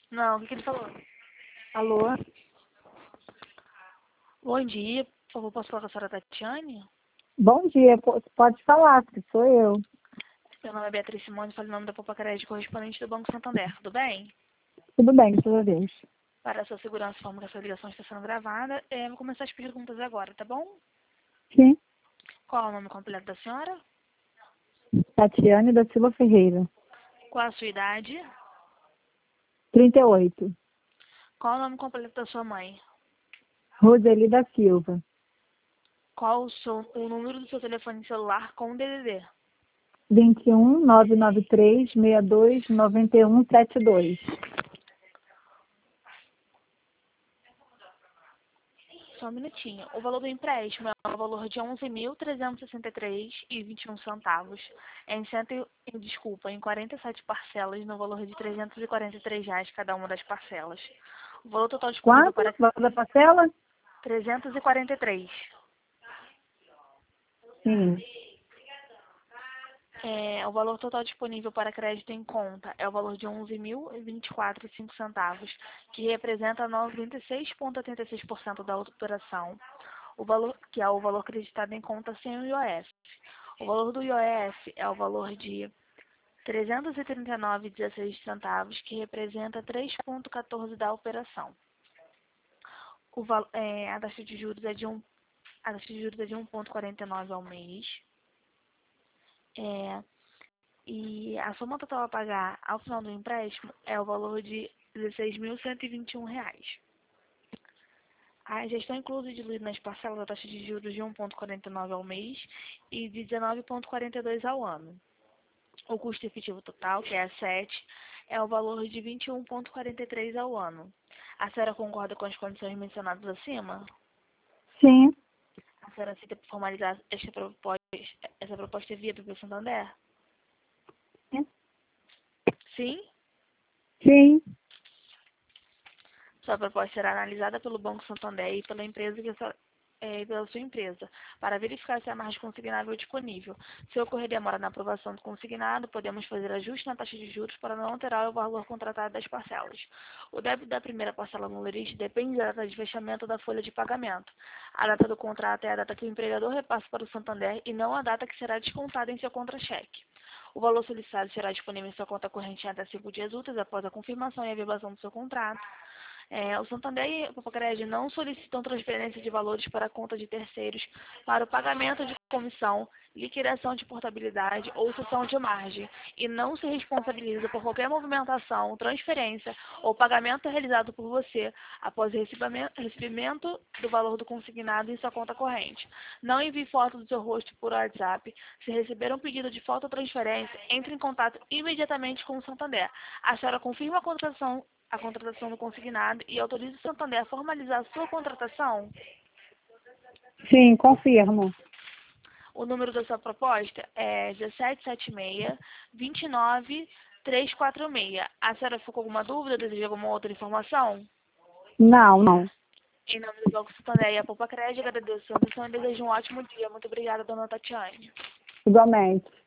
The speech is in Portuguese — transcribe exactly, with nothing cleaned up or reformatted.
Não, o que, que ele falou? Alô? Bom dia, por favor, posso falar com a senhora Tatiane? Bom dia, po- pode falar, que sou eu. Meu nome é Beatriz Simone, falo em nome da Poupa Crédito, correspondente do Banco Santander, tudo bem? Tudo bem, graças a Deus. Para a sua segurança, informo que essa ligação está sendo gravada. É, vou começar as perguntas agora, tá bom? Sim, Qual é o nome completo da senhora? Tatiane da Silva Ferreira, Qual a sua idade? trinta e oito. Qual o nome completo da sua mãe? Roseli da Silva, Qual o, seu, o número do seu telefone celular com o D D D? vinte e um, nove nove três, seis dois, nove um sete dois. Só um minutinho. O valor do empréstimo é o valor de onze mil trezentos e sessenta e três reais e vinte e um centavos. É em, cento, e- desculpa, em quarenta e sete parcelas no valor de trezentos e quarenta e três reais cada uma das parcelas. O valor total disponível Quanto? para Valor da parcela? trezentos e quarenta e três. Sim. É, o valor total disponível para crédito em conta é o valor de onze mil e vinte e quatro reais e cinco centavos, que representa noventa e seis vírgula oitenta e seis por cento da operação, o valor, que é o valor acreditado em conta sem o I O F. O valor do I O F é o valor de trezentos e trinta e nove reais e dezesseis centavos, que representa três vírgula quatorze por cento da operação. O, val- é, a taxa de juros é de um, a taxa de juros é de um vírgula quarenta e nove ao mês. É, e a soma total a pagar ao final do empréstimo é o valor de dezesseis mil cento e vinte e um reais. A gestão incluso diluído nas parcelas a taxa de juros de um vírgula quarenta e nove ao mês e de dezenove vírgula quarenta e dois ao ano. O custo efetivo total, que é a sete, é o valor de vinte e um vírgula quarenta e três ao ano. A senhora concorda com as condições mencionadas acima? Sim, A senhora aceita formalizar esta proposta, essa proposta via do Santander? Sim? sim. Sua proposta será analisada pelo Banco Santander e pela empresa que a senhora- é, pela sua empresa, para verificar se há margem consignável disponível. Se ocorrer demora na aprovação do consignado, podemos fazer ajuste na taxa de juros para não alterar o valor contratado das parcelas. O débito da primeira parcela no lerite depende da data de fechamento da folha de pagamento. A data do contrato é a data que o empregador repassa para o Santander e não a data que será descontada em seu contra-cheque. O valor solicitado será disponível em sua conta corrente em até cinco dias úteis após a confirmação e averbação do seu contrato. É, o Santander e a Popacred não solicitam transferência de valores para a conta de terceiros para o pagamento de comissão, liquidação de portabilidade ou cessão de margem e não se responsabiliza por qualquer movimentação, transferência ou pagamento realizado por você após o recebimento recebimento do valor do consignado em sua conta corrente. Não envie foto do seu rosto por WhatsApp. Se receber um pedido de foto ou transferência, entre em contato imediatamente com o Santander. A senhora confirma a contratação a contratação do consignado e autoriza o Santander a formalizar a sua contratação? Sim, confirmo. O número da sua proposta é dezessete setenta e seis, vinte e nove, trezentos e quarenta e seis. A senhora ficou com alguma dúvida? Deseja alguma outra informação? Não, não. Em nome do Banco Santander e a Poupa Crédito, agradeço a sua atenção e desejo um ótimo dia. Muito obrigada, dona Tatiane. Igualmente.